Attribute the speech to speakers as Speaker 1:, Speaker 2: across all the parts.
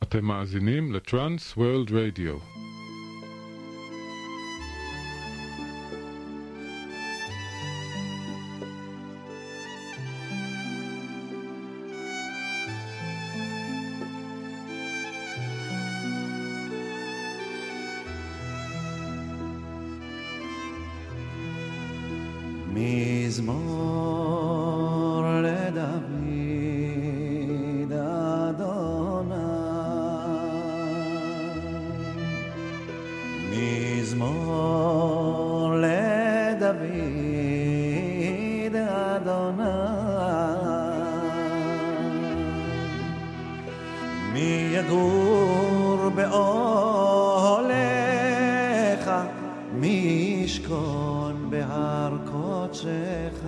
Speaker 1: אתם מאזינים לטרנס וורלד רדיו.
Speaker 2: מזמור לדוד אדוני, מזמור לדוד אדוני, מי יגור באוהליך, מי ישכון בהר קודשך,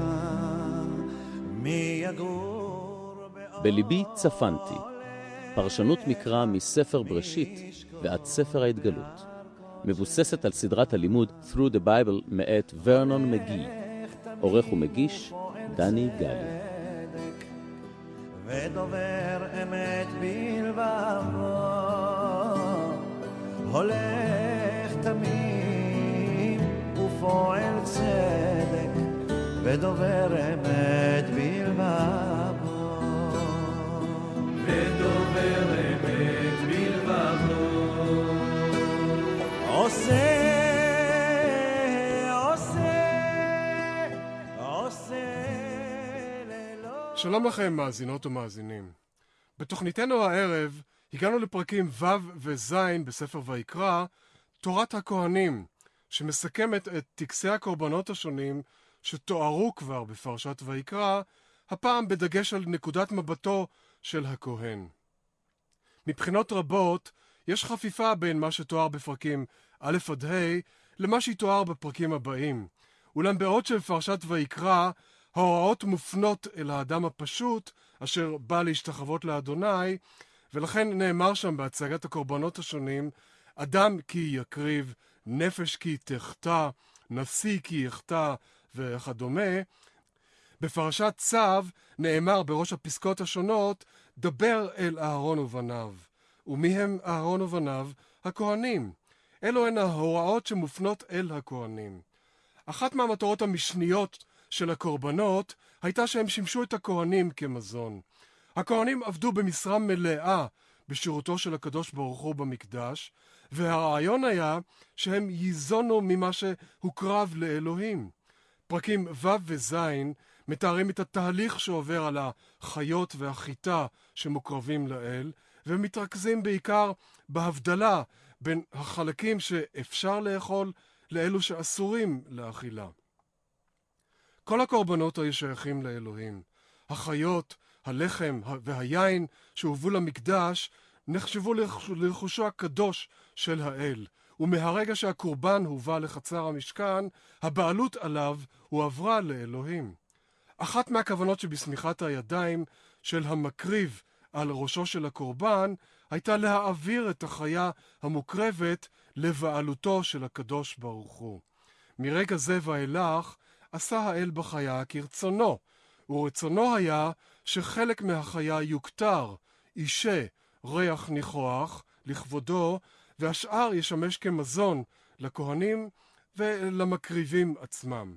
Speaker 2: מי יגור
Speaker 3: בליבי צפנתי, פרשנות מקרא מספר בראשית ועד ספר ההתגלות, מבוססת על סדרת הלימוד Through the Bible מאת ורנון מגי, עורך ומגיש דני גלי.
Speaker 2: ודובר אמת בלבבו, הולך תמים ופועל צדק, ודובר אמת בלבבו, ודובר אמת בלבבו, עושה ללא.
Speaker 4: שלום לכם מאזינות ומאזינים. בתוכניתנו הערב הגענו לפרקים ו' וז' בספר ויקרא, תורת הכהנים, שמסכמת את טקסי הקורבנות השונים שתוארו כבר בפרשת ויקרא, הפעם בדגש על נקודת מבטו של הכהן. מבחינות רבות יש חפיפה בין מה שתואר בפרקים א' עד ה' למה שתואר בפרקים הבאים. אולם בעוד של פרשת ויקרא, ההוראות מופנות אל האדם הפשוט אשר בא להשתחוות לאדוני, ולכן נאמר שם בהצגת הקורבנות השונים, אדם כי יקריב, נפש כי תחטא, נשיא כי יחטא וכדומה. בפרשת צו נאמר בראש הפסקות השונות, דבר אל אהרון ובניו. ומי הם אהרון ובניו? הכהנים. אלו הן ההוראות שמופנות אל הכהנים. אחת מהמטרות המשניות של הקורבנות הייתה שהם שימשו את הכהנים כמזון. הכהנים עבדו במשרה מלאה בשירותו של הקדוש ברוך הוא במקדש, והרעיון היה שהם ייזונו ממה שהוקרב לאלוהים. פרקים ו' וז' מתארים את התהליך שעובר על החיות והחיטה שמוקרבים לאל, ומתרכזים בעיקר בהבדלה בין החלקים שאפשר לאכול לאלו שאסורים לאכילה. כל הקורבנות היו שייכים לאלוהים. החיות, הלחם והיין שהובאו למקדש נחשבו לרכושו הקדוש של האל, ומהרגע שהקורבן הובא לחצר המשכן, הבעלות עליו הועברה לאלוהים. אחת מהכוונות שבסמיכת הידיים של המקריב על ראשו של הקורבן הייתה להעביר את החיה המוקרבת לבעלותו של הקדוש ברוך הוא. מרגע זה ואילך עשה האל בחיה כרצונו, ורצונו היה שחלק מהחיה יוקטר, אישה, ריח ניחוח, לכבודו, והשאר ישמש כמזון לכהנים ולמקריבים עצמם.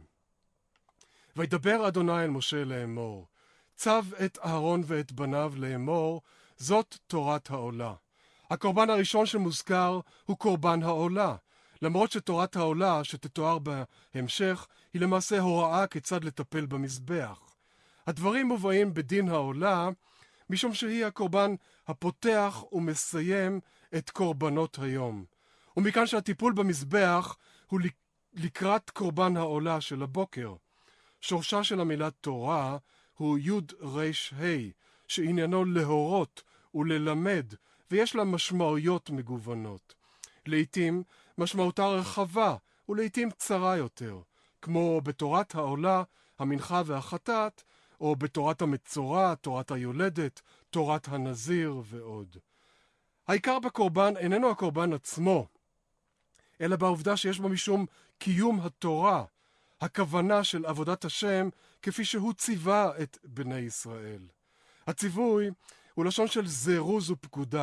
Speaker 4: וידבר אדוני אל משה לאמור, צו את אהרון ואת בניו לאמור, זאת תורת העולה. הקורבן הראשון שמוזכר הוא קורבן העולה, למרות שתורת העולה שתתואר בהמשך היא למעשה הוראה כיצד לטפל במזבח. הדברים מובאים בדין העולה משום שהיא הקורבן הפותח ומסיים את קורבנות היום. ומכאן שהטיפול במזבח הוא לקראת קורבן העולה של הבוקר. שורשה של המילה תורה הוא יוד ריש ה' שעניינו להורות וללמד, ויש לה משמעויות מגוונות. לעתים משמעותה רחבה ולעתים צרה יותר, כמו בתורת העולה, המנחה והחטאת, או בתורת המצורע, תורת היולדת, תורת הנזיר ועוד. העיקר בקורבן איננו הקורבן עצמו, אלא בעובדה שיש בו משום קיום התורה, הכוונה של עבודת השם כפי שהוא ציווה את בני ישראל. הציווי הוא לשון של זירוז ופקודה,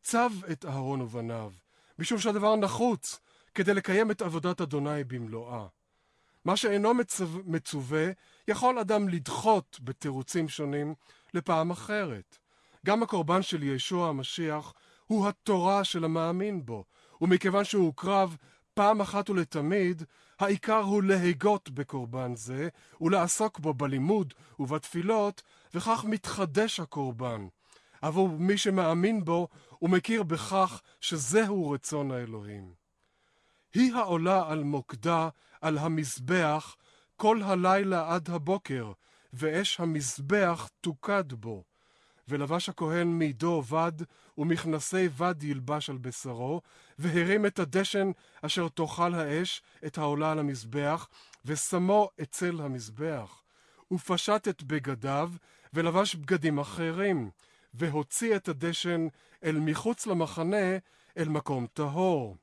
Speaker 4: צב את אהרון ובניו, משום שהדבר נחוץ כדי לקיים את עבודת אדוני במלואה. מה שאינו מצווה יכול אדם לדחות בתירוצים שונים לפעם אחרת. גם הקורבן של ישוע המשיח הוא התורה של המאמין בו, ומכיוון שהוא הוקרב פעם אחת ולתמיד, העיקר הוא להגות בקורבן זה ולעסוק בו בלימוד ובתפילות, וכך מתחדש הקורבן. עבור מי שמאמין בו ומכיר בכך שזהו רצון האלוהים. היא העולה על מוקדה על המזבח כל הלילה עד הבוקר, ואש המזבח תוקד בו. ולבש הכהן מידו בד, ומכנסי בד ילבש על בשרו, והרים את הדשן אשר תאכל האש את העולה על המזבח, ושמו אצל המזבח. ופשט את בגדיו, ולבש בגדים אחרים, והוציא את הדשן אל מחוץ למחנה, אל מקום טהור.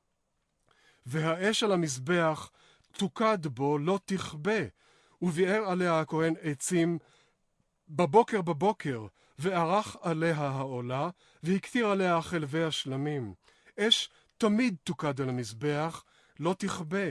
Speaker 4: והאש על המזבח תוקד בו לא תכבה, וביער עליה הכהן עצים בבוקר, וערך עליה העולה, והקטיר עליה חלבי השלמים. אש תמיד תוקד על המזבח, לא תכבה.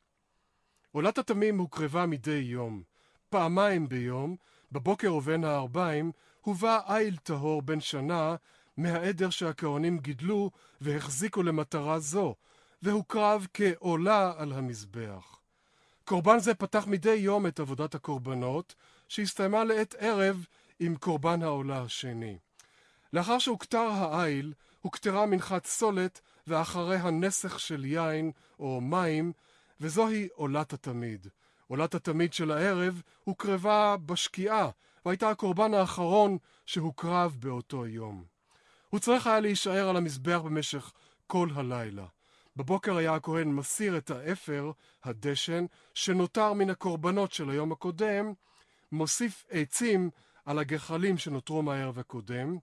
Speaker 4: עולת התמים הוקרבה מדי יום. פעמיים ביום, בבוקר ובין הערביים, הובא איל טהור בן שנה מהעדר שהכהנים גידלו והחזיקו למטרה זו, והוקרב כעולה על המזבח. קורבן זה פתח מדי יום את עבודת הקורבנות, שהסתיימה לעת ערב עם קורבן העולה השני. לאחר שהוקטר האיל, הוקטרה מנחת סולת ואחריה נסך של יין או מים, וזוהי עולת התמיד. עולת התמיד של הערב הוקרבה בשקיעה, והייתה הקורבן האחרון שהוקרב באותו יום. הוא צריך היה להישאר על המזבח במשך כל הלילה. בבוקר היה הכהן מסיר את האפר, הדשן, שנותר מן הקורבנות של היום הקודם, מוסיף עצים על הגחלים שנותרו מהערב הקודם,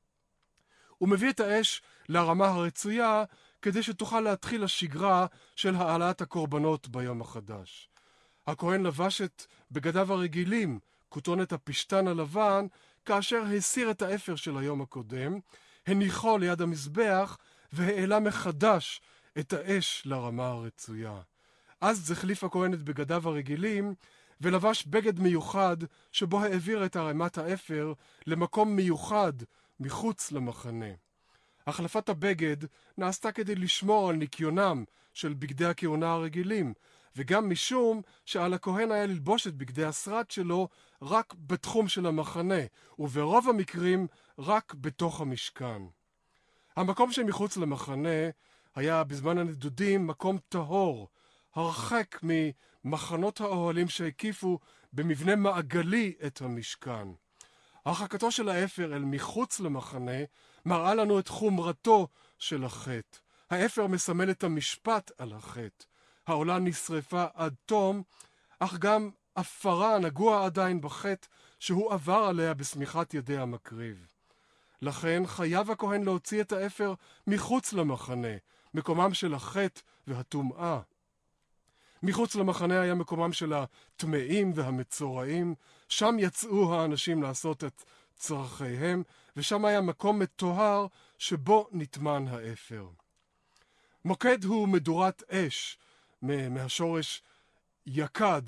Speaker 4: ומביא את האש לרמה הרצויה כדי שתוכל להתחיל השגרה של העלאת הקורבנות ביום החדש. הכהן לבש את בגדיו הרגילים, כותונת הפשתן הלבן, כאשר הסיר את האפר של היום הקודם, הניחו ליד המזבח והעלה מחדש את האש לרמה הרצויה. אז החליף הכהן את בגדיו הרגילים ולבש בגד מיוחד שבו העביר את ערימת האפר למקום מיוחד מחוץ למחנה. החלפת הבגד נעשתה כדי לשמור על ניקיונם של בגדי הכהונה הרגילים, וגם משום שעל הכהן היה ללבוש את בגדי השרד שלו רק בתחום של המחנה, וברוב המקרים רק בתוך המשכן. המקום שמחוץ למחנה היה בזמן הנדודים מקום טהור, הרחק ממחנות האוהלים שהקיפו במבנה מעגלי את המשכן. הרחקתו של האפר אל מחוץ למחנה מראה לנו את חומרתו של החטא. האפר מסמל את המשפט על החטא. העולה נשרפה עד תום, אך גם אפרה נגוע עדיין בחטא שהוא עבר עליה בסמיכת ידי המקריב. לכן חייב הכהן להוציא את האפר מחוץ למחנה, מקומם של החטא והטומאה. מחוץ למחנה היה מקומם של הטמאים והמצורעים, שם יצאו האנשים לעשות את צרכיהם, ושם היה מקום מטוהר שבו נטמן האפר. מוקד הוא מדורת אש, מהשורש יקד,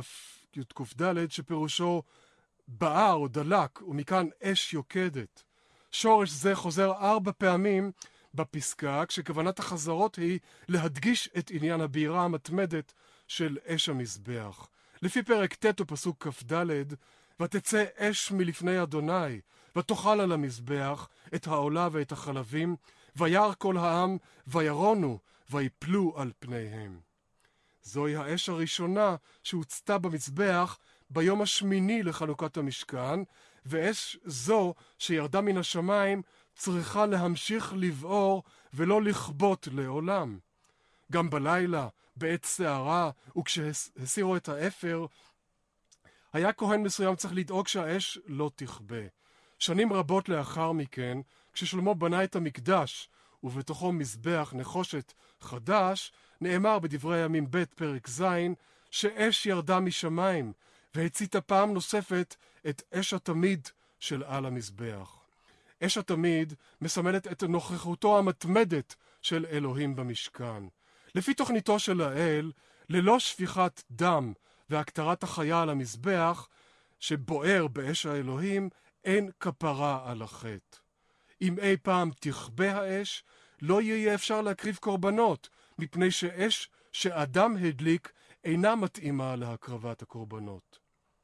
Speaker 4: י' שפירושו בער או דלק, ומכאן אש יוקדת. שורש זה חוזר 4 פעמים בפסקה, כשכוונת החזרות היא להדגיש את עניין הבירה המתמדת של אש המזבח. לפי פרק ט' ופסוק כ"ד, ותצא אש מלפני אדוני, ותאכל על המזבח את העולה ואת החלבים, וירא כל העם, וירונו, ויפלו על פניהם. זוהי האש הראשונה שהוצתה במזבח ביום השמיני לחנוכת המשכן, ואש זו שירדה מן השמיים צריכה להמשיך לבעור ולא לכבות לעולם. גם בלילה, בעת סערה, וכשהסירו את האפר, היה כהן מסוים צריך לדאוג שהאש לא תכבה. שנים רבות לאחר מכן, כששלמה בנה את המקדש, ובתוכו מזבח נחושת חדש, נאמר בדברי הימים ב' פרק ז', שאש ירדה משמיים, והציתה פעם נוספת את אש התמיד של על המזבח. אש התמיד מסמלת את נוכחותו המתמדת של אלוהים במשכן. לפי תוכניתו של האל, ללא שפיכת דם והקטרת החיה על המזבח שבוער באש האלוהים, אין כפרה על החטא. אם אי פעם תכבה האש, לא יהיה אפשר להקריב קורבנות, מפני שאש שאדם הדליק אינה מתאימה להקרבת הקורבנות.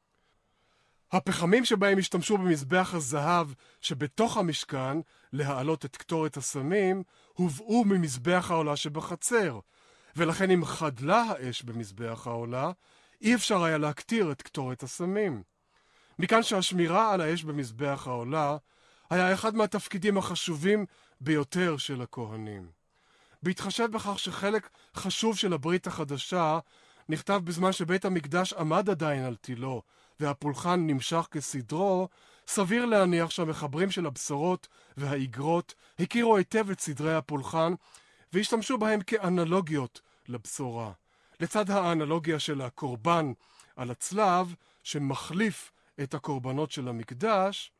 Speaker 4: הפחמים שבהם השתמשו במזבח הזהב שבתוך המשכן להעלות את קטורת הסמים, הובאו ממזבח העולה שבחצר, ולכן אם חדלה האש במזבח העולה, אי אפשר היה להקטיר את קטורת הסמים. מכאן שהשמירה על האש במזבח העולה היה אחד מהתפקידים החשובים ביותר של הכהנים. בהתחשב בכך שחלק חשוב של הברית החדשה נכתב בזמן שבית המקדש עמד עדיין על תילו והפולחן נמשך כסדרו, סביר להניח שהמחברים של הבשורות והאיגרות הכירו היטב את סדרי הפולחן והשתמשו בהם כאנלוגיות לבשורה. לצד האנלוגיה של הקורבן על הצלב שמחליף את הקורבנות של המקדש,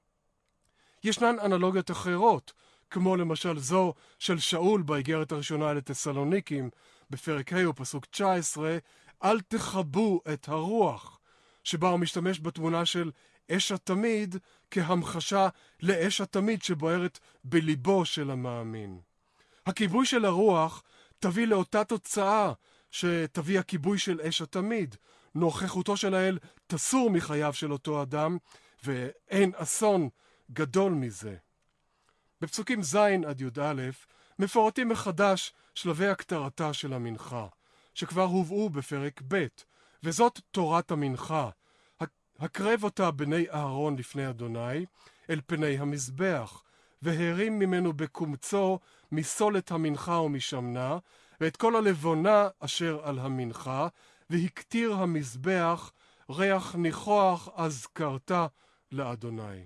Speaker 4: ישנן אנלוגיות אחרות, כמו למשל זו של שאול באיגרת הראשונה לתסלוניקים, בפרק ה' ופסוק 19, אל תכבו את הרוח, שבה הוא משתמש בתמונה של אש התמיד כהמחשה לאש התמיד שבוערת בליבו של המאמין. הכיבוי של הרוח תביא לאותה תוצאה שתביא הכיבוי של אש התמיד. נוכחותו של האל תסור מחייו של אותו אדם, ואין אסון גדול מזה. בפסוקים ז' עד י"א מפורטים מחדש שלבי הקטרתה של המנחה, שכבר הובאו בפרק ב', וזאת תורת המנחה. הקרב אותה בני אהרון לפני אדוני אל פני המזבח, והרים ממנו בקומצו מסולת המנחה ומשמנה, ואת כל הלבונה אשר על המנחה, והקטיר המזבח ריח ניחוח אזכרתה לאדוני.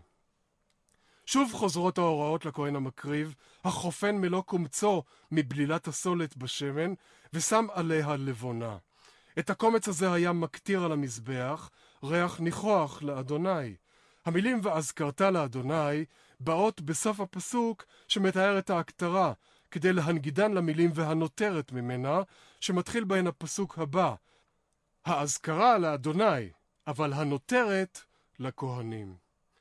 Speaker 4: שוב חוזרות ההוראות לכהן המקריב, החופן מלוא קומצו מבלילת הסולת בשמן, ושם עליה לבונה. את הקומץ הזה היה מקטיר על המזבח, ריח ניחוח לאדוני. המילים ואזכרתה לאדוני באות בסוף הפסוק שמתאר את ההקטרה, כדי להנגידן למילים והנותרת ממנה, שמתחיל בהן הפסוק הבא. האזכרה לאדוני, אבל הנותרת לכהנים.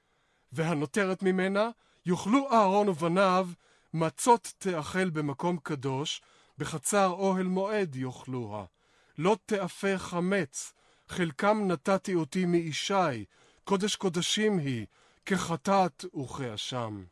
Speaker 4: והנותרת ממנה, יוכלו אהרון ובניו מצות תאכל במקום קדוש, בחצר אוהל מועד יאכלוה. לא תאפה חמץ, חלקם נתתי אותי מאישי, קודש קודשים היא, כחטאת וכאשם.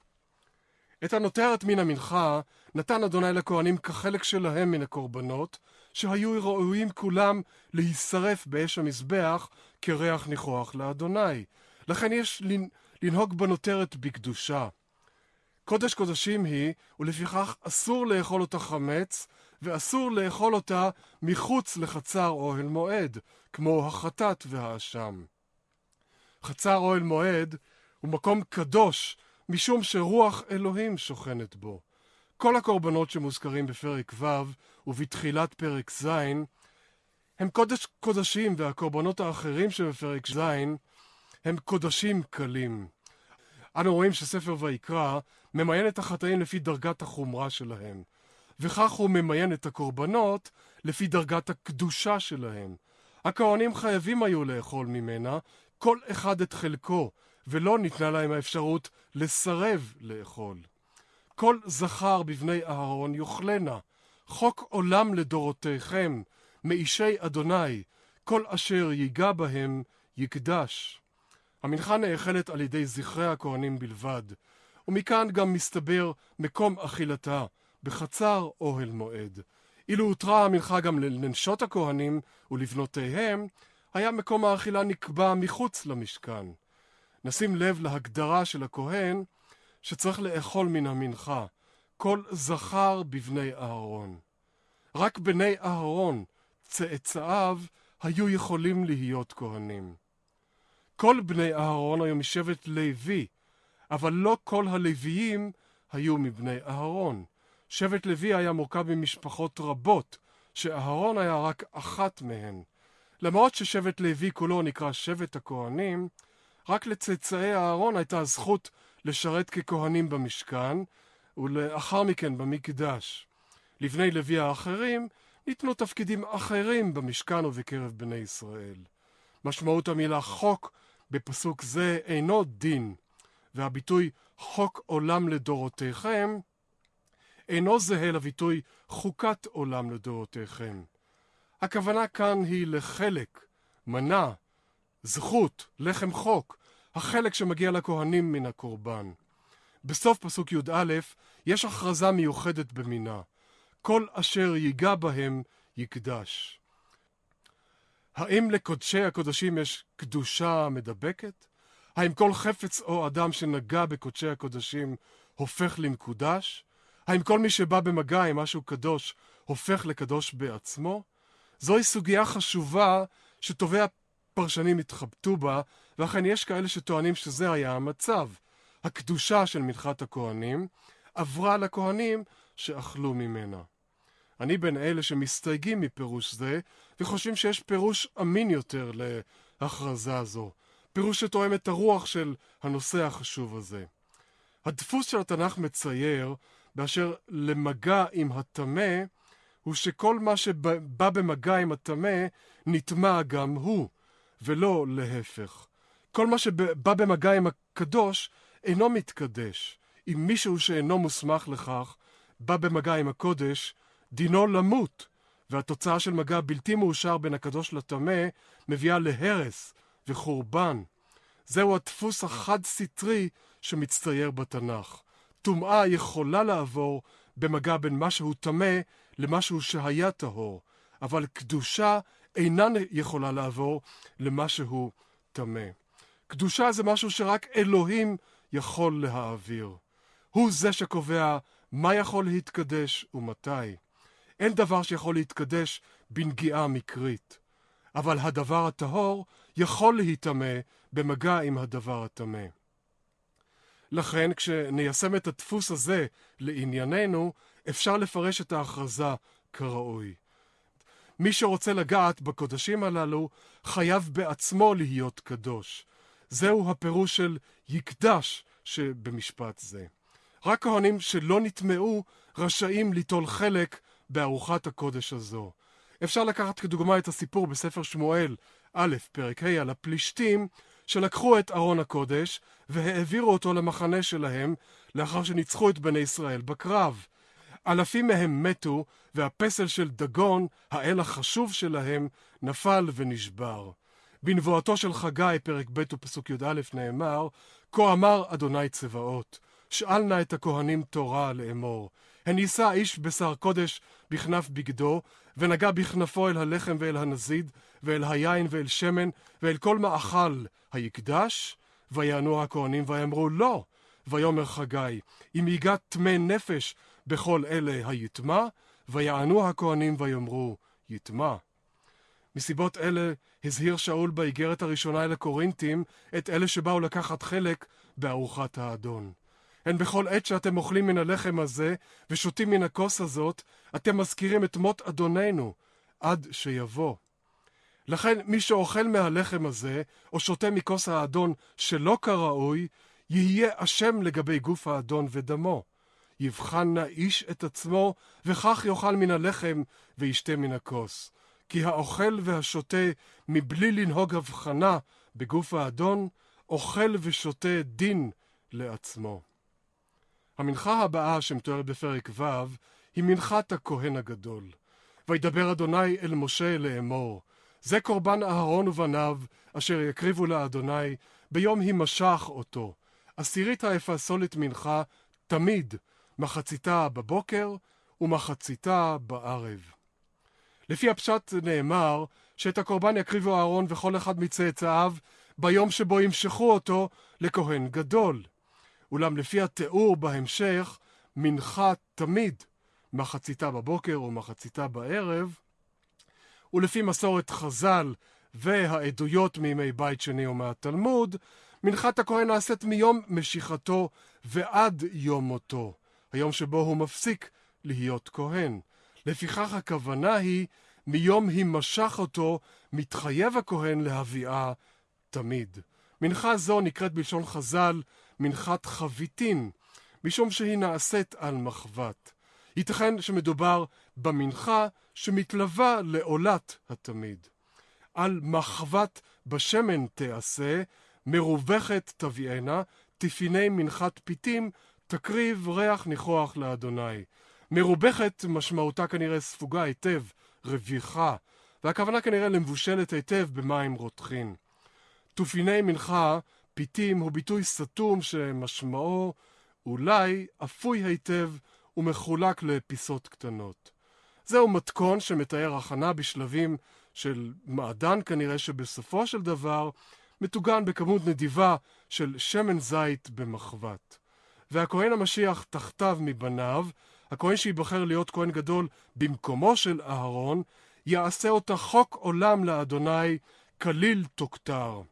Speaker 4: את הנותרת מן המנחה נתן אדוני לכהנים כחלק שלהם מן הקורבנות, שהיו ראויים כולם להישרף באש המזבח כריח ניחוח לאדוני. לכן יש לנהוג בנותרת בקדושה. קודש קודשים היא, ולפיכך אסור לאכול אותה חמץ, ואסור לאכול אותה מחוץ לחצר אוהל מועד, כמו החטאת והאשם. חצר אוהל מועד הוא מקום קדוש, משום שרוח אלוהים שוכנת בו. כל הקורבנות שמוזכרים בפרק ו' ובתחילת פרק ז' הם קודש קודשים, והקורבנות האחרים שבפרק ז' הם קודשים קלים. אנו רואים שספר ויקרא ממיין את החטאים לפי דרגת החומרה שלהם, וכך הוא ממיין את הקורבנות לפי דרגת הקדושה שלהם. הכהנים חייבים היו לאכול ממנה, כל אחד את חלקו, ולא ניתנה להם האפשרות לסרב לאכול. כל זכר בבני אהרון יאכלנה, חוק עולם לדורותיכם, מאישי אדוני, כל אשר ייגע בהם יקדש. המנחה נאכלת על ידי זכרי הכהנים בלבד, ומכאן גם מסתבר מקום אכילתה, בחצר אוהל מועד. אילו הותרה המנחה גם לנשות הכהנים ולבנותיהם, היה מקום האכילה נקבע מחוץ למשכן. נשים לב להגדרה של הכהן שצריך לאכול מן המנחה, כל זכר בבני אהרון. רק בני אהרון, צאצאיו, היו יכולים להיות כהנים. כל בני אהרון היו משבט לוי, אבל לא כל הלוויים היו מבני אהרון. שבט לוי היה מורכב ממשפחות רבות, שאהרון היה רק אחת מהן. למרות ששבט לוי כולו נקרא שבט הכהנים, רק לצאצאי אהרון הייתה הזכות לשרת ככהנים במשכן, ולאחר מכן במקדש. לבני לוי האחרים ניתנו תפקידים אחרים במשכן ובקרב בני ישראל. משמעות המילה חוק בפסוק זה אינו דין, והביטוי חוק עולם לדורותיכם אינו זהה לביטוי חוקת עולם לדורותיכם. הכוונה כאן היא לחלק, מנה, זכות, לחם חוק, החלק שמגיע לכהנים מן הקורבן. בסוף פסוק י"א יש הכרזה מיוחדת במינה. כל אשר ייגע בהם יקדש. האם לקודשי הקודשים יש קדושה מדבקת? האם כל חפץ או אדם שנגע בקודשי הקודשים הופך למקודש? האם כל מי שבא במגע עם משהו קדוש הופך לקדוש בעצמו? זוהי סוגיה חשובה שטובי הפרשנים התחבטו בה, ואכן יש כאלה שטוענים שזה היה המצב. הקדושה של מנחת הכהנים עברה לכהנים שאכלו ממנה. אני בין אלה שמסתייגים מפירוש זה, וחושבים שיש פירוש אמין יותר להכרזה הזו. פירוש שתואם את הרוח של הנושא החשוב הזה. הדפוס של התנ"ך מצייר, באשר למגע עם הטמא, הוא שכל מה שבא במגע עם הטמא נטמע גם הוא, ולא להפך. כל מה שבא במגע עם הקדוש אינו מתקדש. אם מישהו שאינו מוסמך לכך בא במגע עם הקודש, דינו למות, והתוצאה של מגע בלתי מאושר בין הקדוש לטמא מביאה להרס וחורבן. זהו הדפוס החד סטרי שמצטייר בתנ"ך. טומאה יכולה לעבור במגע בין משהו טמא למשהו שהיה טהור, אבל קדושה אינה יכולה לעבור למשהו טמא. קדושה זה משהו שרק אלוהים יכול להעביר. הוא זה שקובע מה יכול להתקדש ומתי. אין דבר שיכול להתקדש בנגיעה מקרית. אבל הדבר הטהור יכול להיטמא במגע עם הדבר הטמא. לכן, כשניישם את הדפוס הזה לענייננו, אפשר לפרש את ההכרזה כראוי. מי שרוצה לגעת בקודשים הללו, חייב בעצמו להיות קדוש. זהו הפירוש של יקדש שבמשפט זה. רק כהנים שלא נטמעו רשאים ליטול חלק בארוחת הקודש הזו. אפשר לקחת כדוגמה את הסיפור בספר שמואל, א', פרק ה', על הפלישתים, שלקחו את ארון הקודש והעבירו אותו למחנה שלהם לאחר שניצחו את בני ישראל בקרב. אלפים מהם מתו, והפסל של דגון, האל החשוב שלהם, נפל ונשבר. בנבואתו של חגי, פרק ב' ופסוק י"א נאמר, כה אמר אדוני צבאות, שאל נא את הכהנים תורה לאמור. הן יישא איש בשר קודש בכנף בגדו, ונגע בכנפו אל הלחם ואל הנזיד, ואל היין ואל שמן, ואל כל מאכל היקדש, ויענו הכהנים ויאמרו לא. ויאמר חגי, אם ייגע טמא נפש בכל אלה היטמע, ויענו הכהנים ויאמרו יטמע. מסיבות אלה הזהיר שאול באיגרת הראשונה אל הקורינתים את אלה שבאו לקחת חלק בארוחת האדון. הן בכל עת שאתם אוכלים מן הלחם הזה ושותים מן הכוס הזאת, אתם מזכירים את מות אדוננו עד שיבוא. לכן מי שאוכל מהלחם הזה או שותה מכוס האדון שלא כראוי, יהיה אשם לגבי גוף האדון ודמו. יבחן נא איש את עצמו, וכך יאכל מן הלחם וישתה מן הכוס. כי האוכל והשותה מבלי לנהוג הבחנה בגוף האדון, אוכל ושותה דין לעצמו. המנחה הבאה שמתוארת בפרק ו' היא מנחת הכהן הגדול. וידבר אדוני אל משה לאמור, זה קורבן אהרון ובניו אשר יקריבו לאדוני ביום הימשך אותו. 10 האפסולת מנחה תמיד, מחציתה בבוקר ומחציתה בערב. לפי הפשט נאמר שאת הקורבן יקריבו אהרון וכל אחד מצאצאיו ביום שבו ימשכו אותו לכהן גדול. אולם לפי התיאור בהמשך, מנחה תמיד, מחציתה בבוקר ומחציתה בערב, ולפי מסורת חז"ל והעדויות מימי בית שני ומהתלמוד, מנחת הכהן נעשית מיום משיכתו ועד יום מותו, היום שבו הוא מפסיק להיות כהן. לפיכך הכוונה היא, מיום הימשך אותו מתחייב הכהן להביאה תמיד. מנחה זו נקראת בלשון חז"ל מנחת חביתין, משום שהיא נעשית על מחבת. ייתכן שמדובר במנחה שמתלווה לעולת התמיד. על מחבת בשמן תעשה, מרובכת תביאנה, תפיני מנחת פיתים, תקריב ריח ניחוח לאדוני. מרובכת משמעותה כנראה ספוגה היטב, רוויחה, והכוונה כנראה למבושלת היטב במים רותחין. תפיני מנחה, פיתים, הוא ביטוי סתום שמשמעו אולי אפוי היטב ומחולק לפיסות קטנות. זהו מתכון שמתאר הכנה בשלבים של מעדן כנראה שבסופו של דבר מטוגן בכמות נדיבה של שמן זית במחבת. והכהן המשיח תחתיו מבניו, הכהן שיבחר להיות כהן גדול במקומו של אהרון, יעשה אותה חוק עולם לאדוני כליל תוקטר.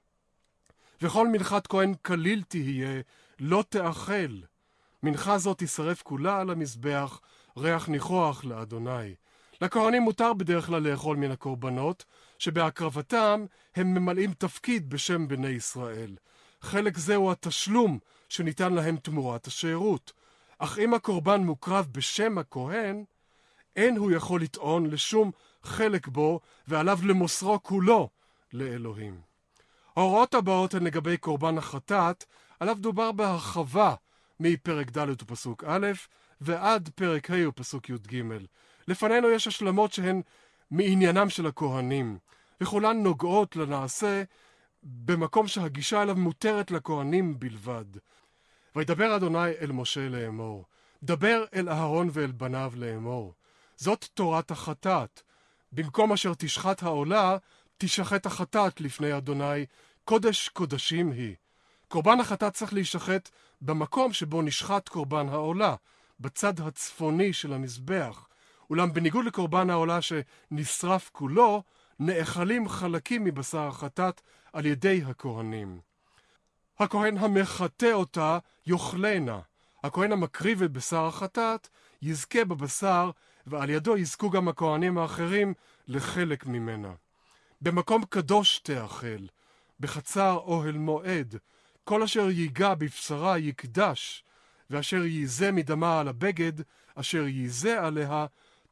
Speaker 4: וכל מנחת כהן כליל תהיה, לא תאכל. מנחה זאת תשרף כולה על המזבח, ריח ניחוח לאדוני. לכהנים מותר בדרך כלל לאכול מן הקורבנות, שבהקרבתם הם ממלאים תפקיד בשם בני ישראל. חלק זהו התשלום שניתן להם תמורת השירות. אך אם הקורבן מוקרב בשם הכהן, אין הוא יכול לטעון לשום חלק בו, ועליו למוסרו כולו לאלוהים. ההוראות הבאות הן לגבי קורבן החטאת, עליו דובר בהרחבה מפרק ד' ופסוק א' ועד פרק ה' ופסוק י"ג. לפנינו יש השלמות שהן מעניינם של הכהנים, וכולן נוגעות לנעשה במקום שהגישה אליו מותרת לכהנים בלבד. וידבר אדוני אל משה לאמור, דבר אל אהרון ואל בניו לאמור. זאת תורת החטאת. במקום אשר תשחט העולה, תשחט החטאת לפני אדוני, קודש קודשים היא. קורבן החטאת צריך להישחט במקום שבו נשחט קורבן העולה, בצד הצפוני של המזבח. אולם בניגוד לקורבן העולה שנשרף כולו, נאכלים חלקים מבשר החטאת על ידי הכהנים. הכהן המחטא אותה יאכלנה. הכהן המקריב את בשר החטאת יזכה בבשר, ועל ידו יזכו גם הכהנים האחרים לחלק ממנה. במקום קדוש תאכל, בחצר אוהל מועד, כל אשר ייגע בבשרה יקדש, ואשר ייזה מדמה על הבגד, אשר ייזה עליה,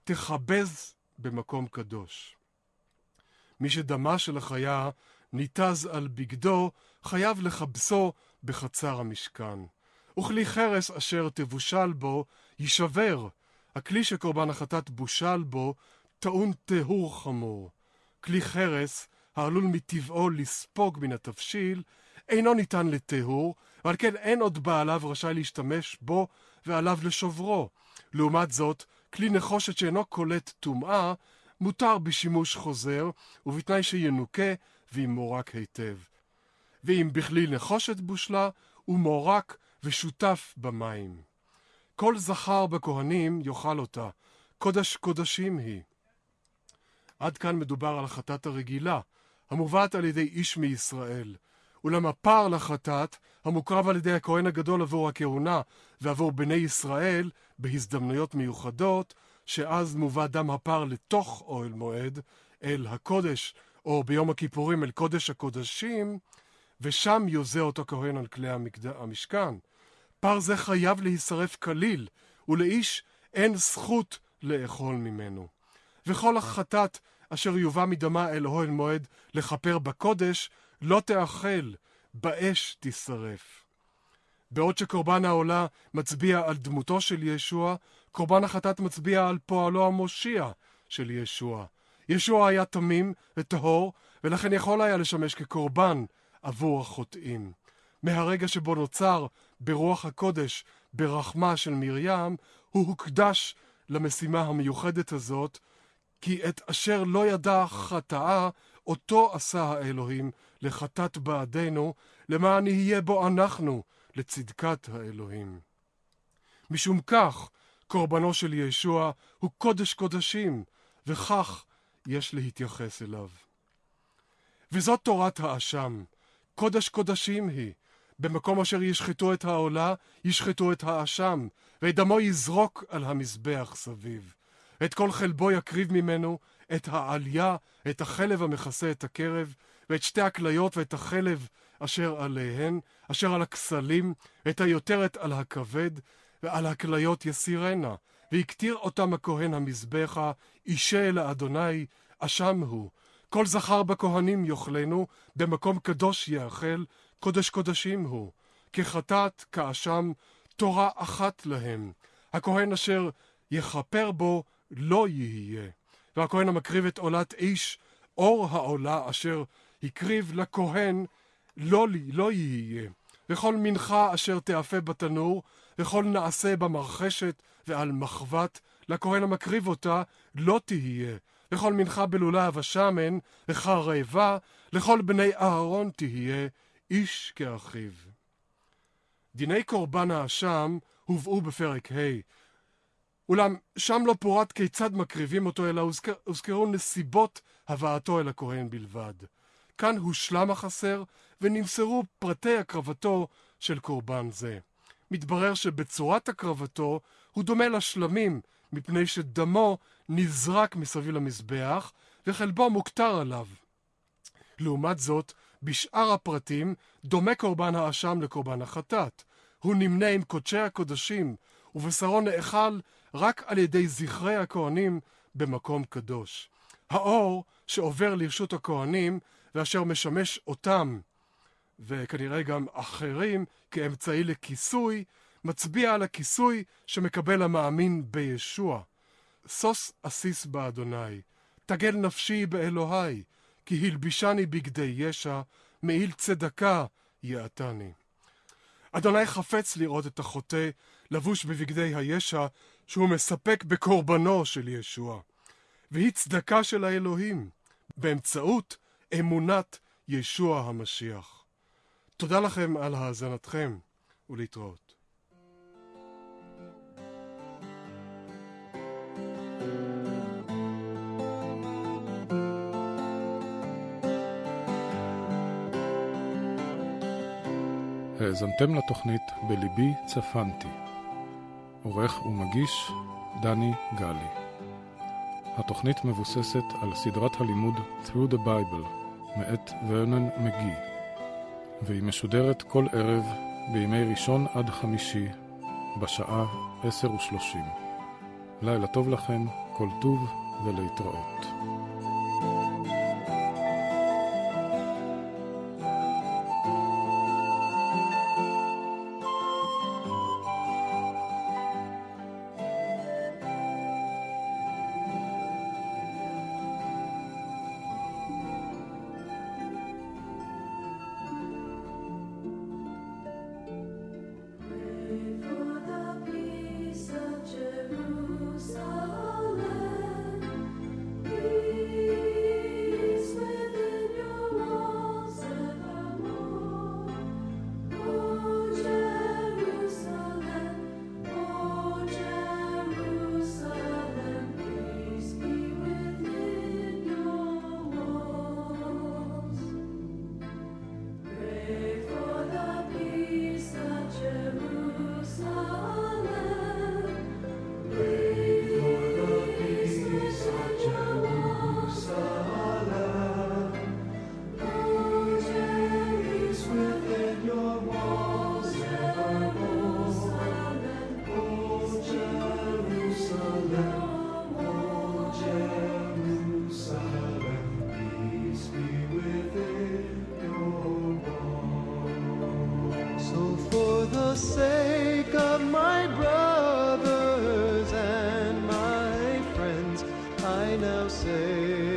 Speaker 4: תחבז במקום קדוש. מי שדמה של החיה ניתז על בגדו, חייב לחבסו בחצר המשכן. וכלי חרס אשר תבושל בו יישבר. הכלי שקורבן החטאת בושל בו טעון טהור חמור. כלי חרס, העלול מטבעו לספוג מן התבשיל, אינו ניתן לטהור, ועל כן אין עוד בעליו רשאי להשתמש בו ועליו לשוברו. לעומת זאת, כלי נחושת שאינו קולט טומאה, מותר בשימוש חוזר, ובתנאי שינוקה וימורק היטב. ואם בכלי נחושת בושלה, הוא מורק ושותף במים. כל זכר בכהנים יאכל אותה, קודש קודשים היא. עד כאן מדובר על החטאת הרגילה, המובאת על ידי איש מישראל. אולם הפר לחטאת, המוקרב על ידי הכהן הגדול עבור הכהונה ועבור בני ישראל, בהזדמנויות מיוחדות, שאז מובא דם הפר לתוך אוהל מועד, אל הקודש, או ביום הכיפורים אל קודש הקודשים, ושם יוזה אותו כהן על כלי המשכן. פר זה חייב להישרף כליל, ולאיש אין זכות לאכול ממנו. וכל החטאת אשר יובא מדמה אל אוהל מועד לכפר בקודש, לא תאכל, באש תשרף. בעוד שקורבן העולה מצביע על דמותו של ישוע, קורבן החטאת מצביע על פועלו המושיע של ישוע. ישוע היה תמים וטהור, ולכן יכול היה לשמש כקורבן עבור החוטאים. מהרגע שבו נוצר ברוח הקודש ברחמה של מרים, הוא הוקדש למשימה המיוחדת הזאת, כי את אשר לא ידע חטאה, אותו עשה האלוהים לחטאת בעדנו, למען יהיה בו אנחנו לצדקת האלוהים. משום כך, קורבנו של ישוע הוא קודש קודשים, וכך יש להתייחס אליו. וזאת תורת האשם, קודש קודשים היא. במקום אשר ישחטו את העולה, ישחטו את האשם, ואת דמו יזרוק על המזבח סביב. את כל חלבו יקריב ממנו, את העליה, את החלב המכסה את הקרב, ואת שתי הכליות ואת החלב אשר עליהן, אשר על הכסלים, ואת היותרת על הכבד, ועל הכליות יסירנה, והקטיר אותם הכהן המזבחה, אישה לאדוני, אשם הוא. כל זכר בכהנים יאכלנו, במקום קדוש יאכל, קודש קודשים הוא. כחטאת, כאשם, תורה אחת להם. הכהן אשר יכפר בו לא יהיה. והכהן המקריב את עולת איש, אור העולה אשר הקריב לכהן, לא יהיה. וכל מנחה אשר תאפה בתנור, וכל נעשה במרחשת ועל מחבת, לכהן המקריב אותה לא תהיה. וכל מנחה בלולב השמן, וחרבה, לכל בני אהרון תהיה, איש כאחיו. דיני קורבן האשם הובאו בפרק ה'. אולם שם לא פורט כיצד מקריבים אותו, אלא הוזכרו נסיבות הבאתו אל הכהן בלבד. כאן הושלם החסר ונמסרו פרטי הקרבתו של קורבן זה. מתברר שבצורת הקרבתו הוא דומה לשלמים, מפני שדמו נזרק מסביב למזבח וחלבו מוקטר עליו. לעומת זאת, בשאר הפרטים דומה קורבן האשם לקורבן החטאת. הוא נמנה עם קודשי הקודשים, ובשרו נאכל רק על ידי זכרי הכהנים במקום קדוש. האור שעובר לרשות הכהנים ואשר משמש אותם, וכנראה גם אחרים, כאמצעי לכיסוי, מצביע על הכיסוי שמקבל המאמין בישוע. סוס אסיס באדוני, תגל נפשי באלוהי, כי הלבישני בגדי ישע, מעיל צדקה יעתני. אדוני חפץ לראות את החוטא לבוש בבגדי הישע שהוא מספק בקורבנו של ישוע. והיא צדקה של האלוהים, באמצעות אמונת ישוע המשיח. תודה לכם על האזנתכם, ולהתראות.
Speaker 1: האזנתם לתוכנית בליבי צפנתי. עורך ומגיש דני גלי. התוכנית מבוססת על סדרת הלימוד Through the Bible מאת ורנון מגי, והיא משודרת כל ערב בימי ראשון עד חמישי בשעה 10:30. לילה טוב לכם, כל טוב ולהתראות.
Speaker 2: sake of my brothers and my friends, I now say